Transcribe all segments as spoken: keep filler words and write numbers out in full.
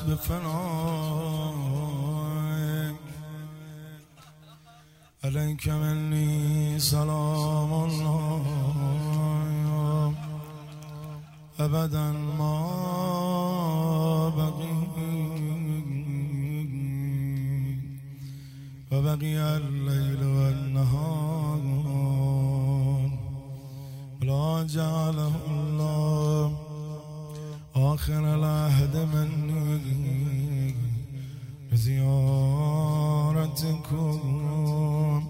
به فنای علیک منی سلام الله ابدا ما بقی و بقی اللیل و النهار لا جعله الله آخر العهد منی بزیارتکم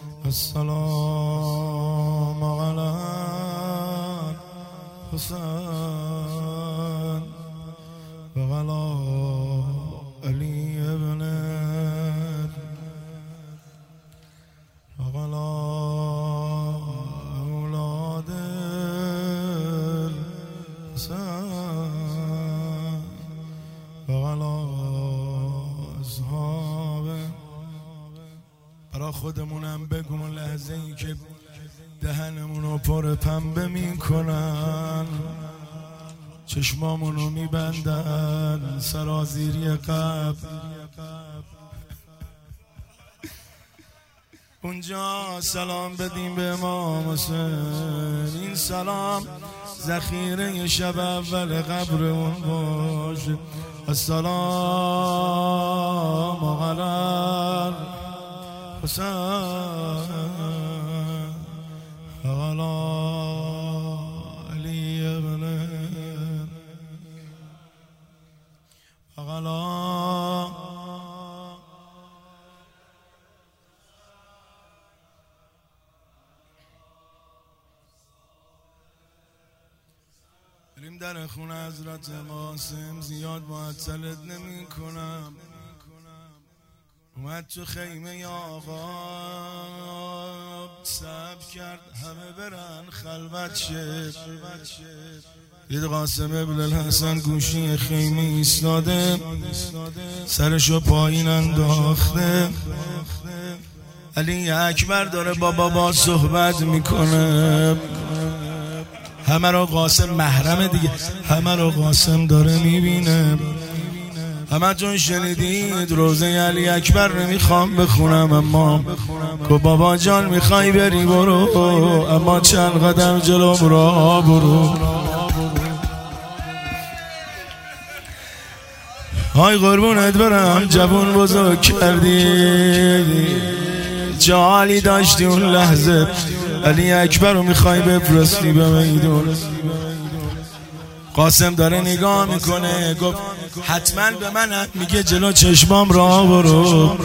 السلام علی حسین و علی علی ابن و علی اولاد الحسین و علی اصحابه. برا خودمونم بگم لحظه ای که دهنمونو پر پنبه میکنن، چشمامونو میبندن، سرازیری قبل اونجا سلام بدیم به امام حسین. این سلام ذخیره شب اول قبر اون باشه. السلام علی حسین علی علی ابن علی بریم در خونه حضرت قاسم. زیاد معطلت نمی کنم. اومد تو خیمه آقا صبر کرد همه برن خلوت شد. دید قاسم ابن الحسن گوشی خیمه ایستاده، سرشو پایین انداخته، علی اکبر داره با بابا صحبت میکنه. همه رو قاسم محرم دیگه، همه رو قاسم داره میبینه. همه جون شنیدید روزه علی اکبر نمیخوام بخونم، اما که بابا جان میخوای بری برو، اما چند قدم جلوم را برو. های قربونت برم جوون بزرگ کردی، جالی داشتی اون لحظه علی اکبر رو میخوای بفرستی به میدون. قاسم داره نگاه میکنه، گفت حتما به من میگه جلو چشمام را برو،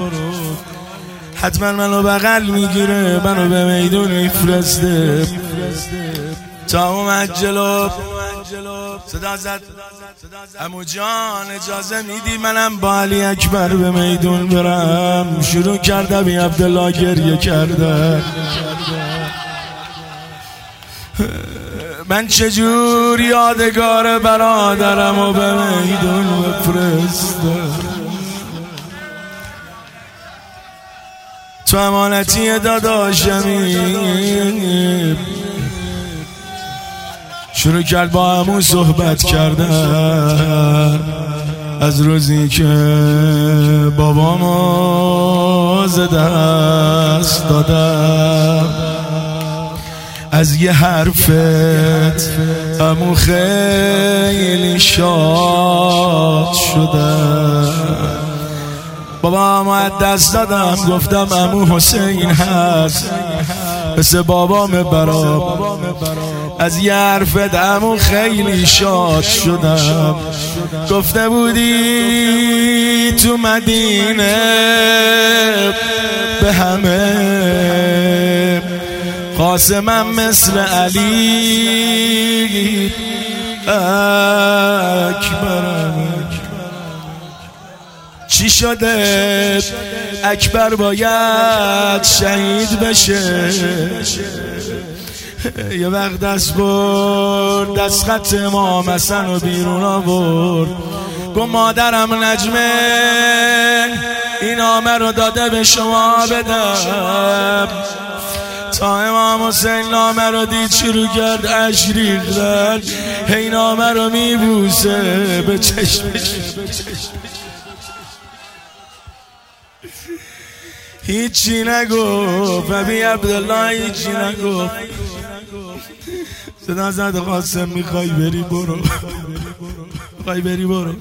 حتما منو بغل میگیره منو به میدون میفرسته. تا اومد جلو صدا زد عمو جان اجازه میدی منم با علی اکبر به میدون برم؟ شروع کرده بی عبدالله گریه کرده. من چجور یادگار برادرم و به میدون بفرستم؟ تو امانتی داداشمی. شروع کرد با عمو صحبت کردن از روزی که بابامو ز دست دادم، از یه حرفت عمو خیلی شاد شدم. بابامو از دست دادم، گفتم عمو حسین هست مثل بابام برام، از یه حرفت عمو خیلی شاد شدم. گفته بودی تو مدینه به همه قاسمم مثل علی اکبرم. چی شده اکبر باید شهید بشه؟ یه وقت دست برد دست خط امام حسن و بیرون آورد، گفت مادرم نجمه این نامه رو داده به شما بدم تا امام حسین نامه رو دید شروع کرد اشک ریختن، هی نامه رو میبوسه به چشمش، هیچی نگفت. ابی عبدالله هیچی نگفت. صدا زد قاسم میخوای بری برو، میخوای بری برو.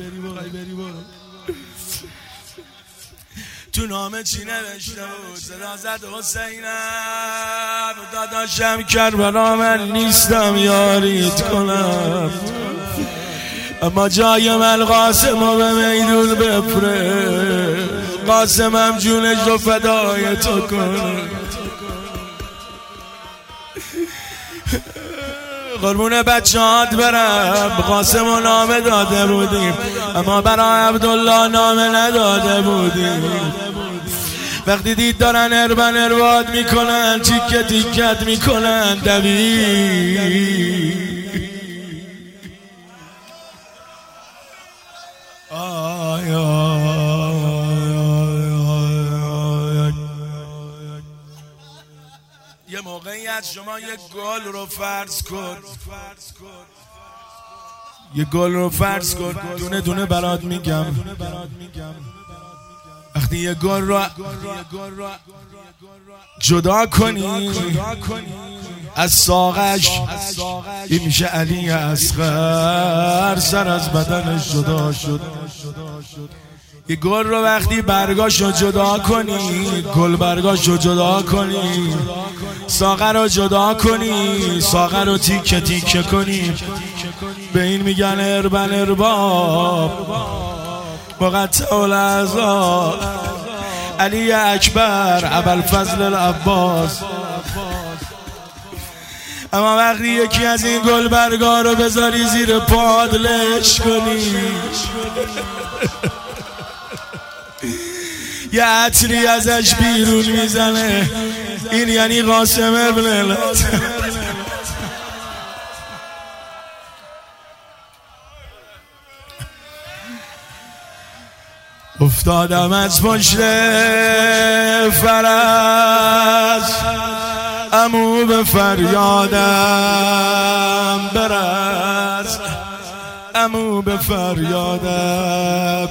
تو نامه چی نوشته بود؟ صدا زد حسینم داداشم کربلا من نیستم یاریت کنم، اما جای من قاسم به میدون بفره، قاسمم جونش رو فدای تو کنه. قربون بچه‌هات برم، قاسم و نامه داده بودیم اما برای عبدالله نامه نداده بودیم. وقتی دید دارن اربن ارواد میکنن، تیکه تیکت میکنن، دوید آی یه موقعی از شما یک گل رو فرض کن، یه گل رو فرض کن، دونه دونه برات میگم. وقتی یه گل رو جدا کنی از ساقش، این میشه علی اصغر، سر از بدنش جدا شد. یه گل رو وقتی برگاشو جدا کنی، گل برگاشو جدا کنی، ساقه رو جدا کنی، ساقه رو تیکه تیکه کنی، به این میگن اربن ارباب مقطع الاعضا علی اکبر ابوالفضل العباس. اما وقتی یکی از این گل برگا رو بذاری زیر پادلش کنی، یه عطری ازش بیرون میزنه، این یعنی قاسم ابن الهت. افتادم از پشت فرس، عمو به فریادم برس، عمو به فریادم.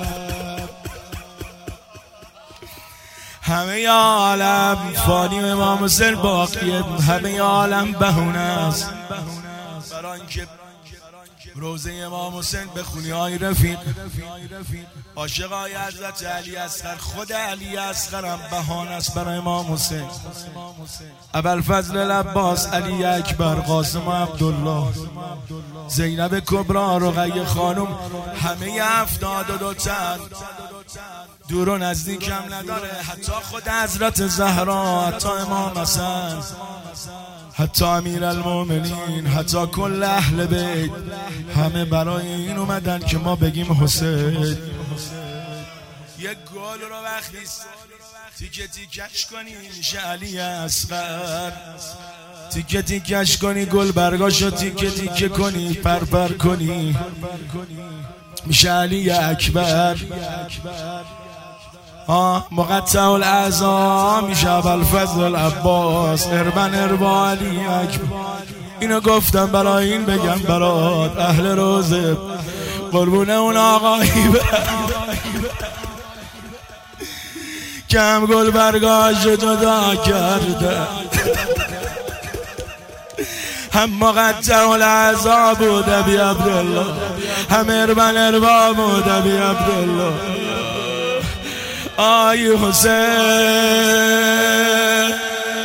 همه عالم فانی امام حسین باقیه، همه عالم بهونه است برای اینکه روزه امام حسین بخونی. آی رفیق، عاشق آی حضرت علی اصغر، خود علی اصغر هم بهانه است برای امام حسین. ابوالفضل العباس، علی اکبر، قاسم و عبدالله، زینب کبرا، رقیه خانم، همه هفتاد و دو تن، دور و نزدیک هم نداره. حتی خود حضرت زهرا، حتی امام حسن، حتی امیر المومنین، حتی کل اهل بیت، همه برای این اومدن که ما بگیم حسین. یک گل رو وقتی تیکه تیکش کنی میشه علی اصغر، تیکه تیکش کنی، گل برگاشو تیکه تیکه کنی، پرپر کنی، میشه علی اکبر. آه مقطع الاعضا میشه ابوالفضل العباس، اربن اربا علی اکبر. اینو گفتم برای این بگم برات اهل روزه، قربون اون آقایی که هم گل برگاش جدا کرده، هم مقطع الاعضا بود ابی عبدالله، هم اربن اربا بود ابی عبدالله. آی حسین،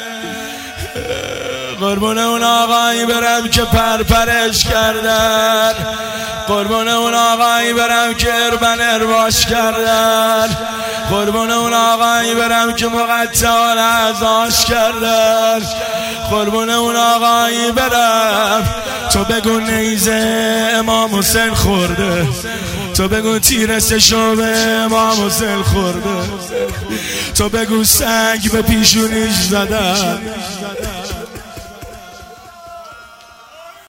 قربون اون آقایی برم که پرپرش کردن، قربون اون آقایی برم که اربن ارباش کردن، قربون اون آقایی برم که مقطع الاعضاش کردن، قربون اون آقایی برم. تو بگو نیزه امام حسین خورده، تو بگو تیر سشو به امام حسین خورده، تو بگو سنگ به پیشونیش زدن،